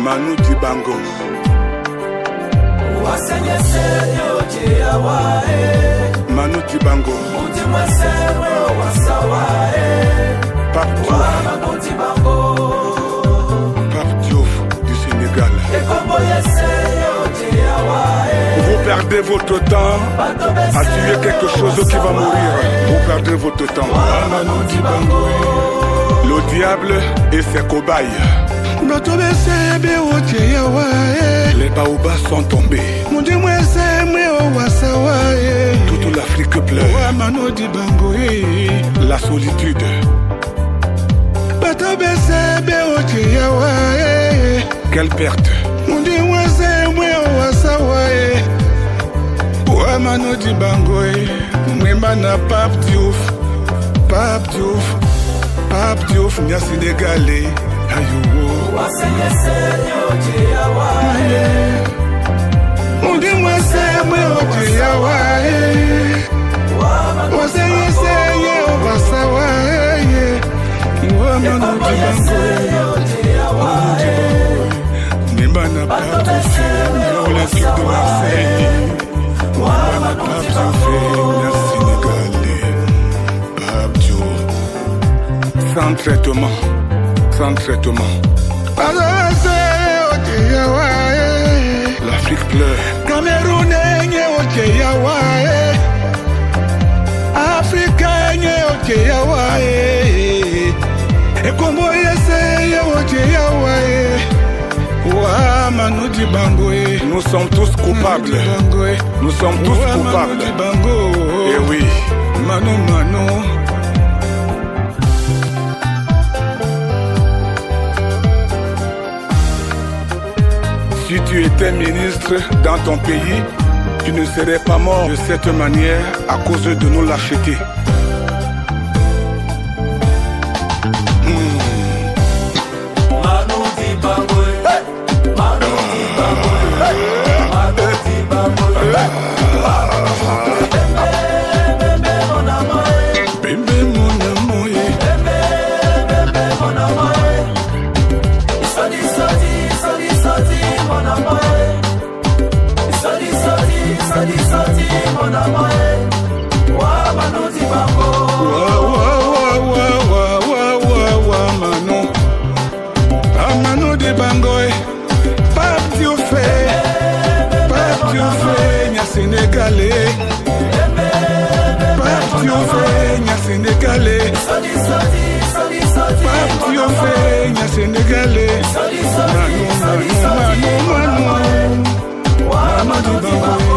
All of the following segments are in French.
Manu Dibango. Manu Dibango. Pape Diouf du Sénégal. Vous perdez votre temps à tuer quelque chose qui va mourir. Vous perdez votre temps. Manu Dibango. Le diable et ses cobayes. Les baobabs sont tombés. Toute l'Afrique pleure. La solitude. Quelle perte. Manu Dibango. Pape Diouf. Pape Diouf. Pape Diouf, Nia Sénégalais. Sans traitement, sans traitement. L'Afrique pleure. Cameroun Africain et Congo Manu Dibango. Nous sommes tous coupables. Nous sommes tous coupables. Et oui. Manu. Si tu étais ministre dans ton pays, tu ne serais pas mort de cette manière à cause de nos lâchetés. Manu Dibango, Pape Diouf, Nia Sénégalais. Pape Diouf, Nia Sénégalais. Pape Diouf, Nia Sénégalais. Manu Dibango.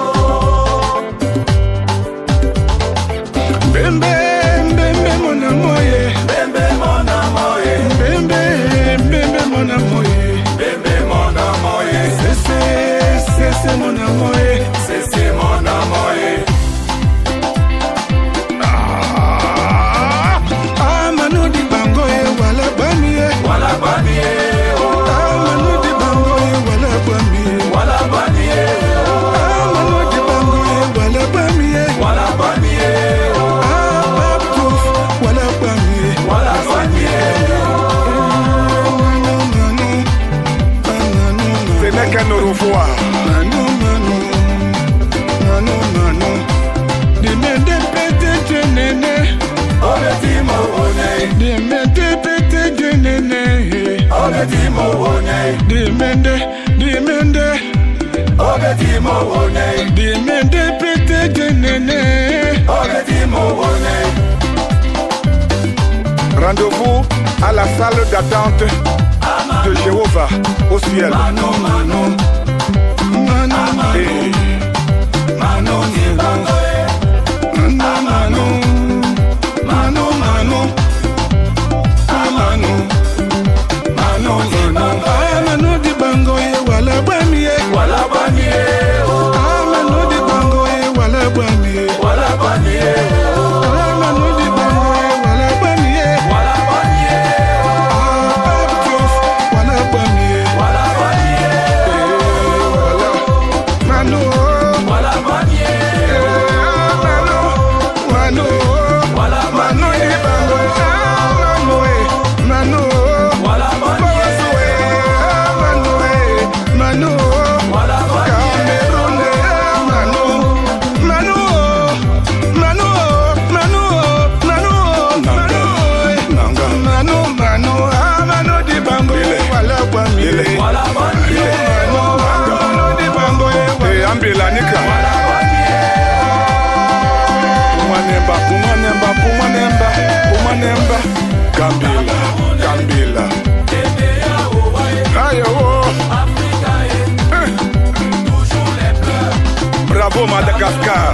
Bembe mon amoye. Bembe mon amoye. Bembe mon amoye. Bébé mon amoye. C'est mon amoye. C'est mon amoye. Manu Dibango wala bamiye. Wala bamiye. Manu Dibango wala bamiye. Wala bamiye. Manu Dibango wala bamiye. Wala bamiye. Pape Diouf wala bamiye. Wala bamiye. Ce n'est qu'un au revoir. Dimende pete jenene. Obedimo one. Dimende pete jenene. Obedimo one. Dimende. Obedimo one. Dimende pete jenene. Obedimo one. Rendez-vous à la salle d'attente de Jéhovah au ciel. Manu Dibango wala bamiye. Wala bamiye. Manu Dibango wala bamiye. Wala bamiye. Manu Dibango wala bamiye. Wala bamiye. Pape Diouf wala bamiye. Wala bamiye. Manu. Wala bamiye. Manu. Wala Manu Dibango. Manu. Wala bamiye. Gambila, Gambila. Aïe, oh. Bravo Madagascar.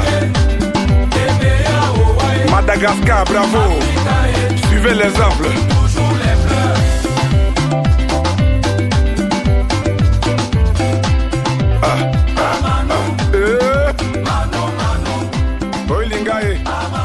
Madagascar, bravo. Suivez l'exemple. Oilingae.